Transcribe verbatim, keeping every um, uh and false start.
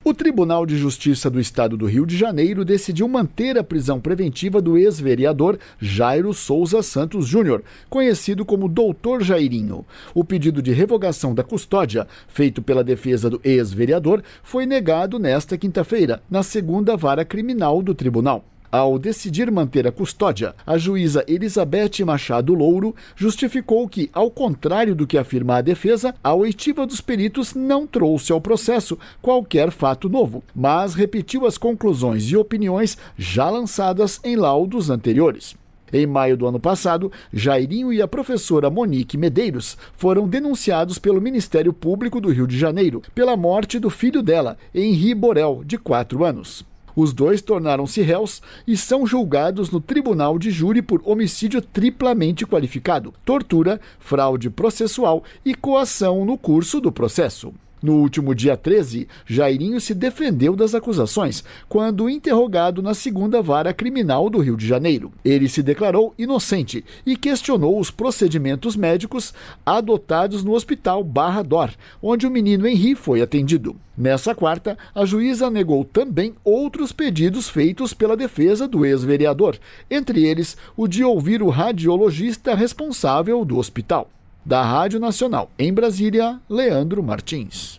O Tribunal de Justiça do Estado do Rio de Janeiro decidiu manter a prisão preventiva do ex-vereador Jairo Souza Santos Júnior, conhecido como doutor Jairinho. O pedido de revogação da custódia, feito pela defesa do ex-vereador, foi negado nesta quinta-feira, na segunda vara criminal do tribunal. Ao decidir manter a custódia, a juíza Elizabeth Machado Louro justificou que, ao contrário do que afirma a defesa, a oitiva dos peritos não trouxe ao processo qualquer fato novo, mas repetiu as conclusões e opiniões já lançadas em laudos anteriores. Em maio do ano passado, Jairinho e a professora Monique Medeiros foram denunciados pelo Ministério Público do Rio de Janeiro pela morte do filho dela, Henri Borel, de quatro anos. Os dois tornaram-se réus e são julgados no tribunal de júri por homicídio triplamente qualificado, tortura, fraude processual e coação no curso do processo. No último dia treze, Jairinho se defendeu das acusações, quando interrogado na segunda vara criminal do Rio de Janeiro. Ele se declarou inocente e questionou os procedimentos médicos adotados no hospital Barra D'Or, onde o menino Henri foi atendido. Nessa quarta, a juíza negou também outros pedidos feitos pela defesa do ex-vereador, entre eles o de ouvir o radiologista responsável do hospital. Da Rádio Nacional, em Brasília, Leandro Martins.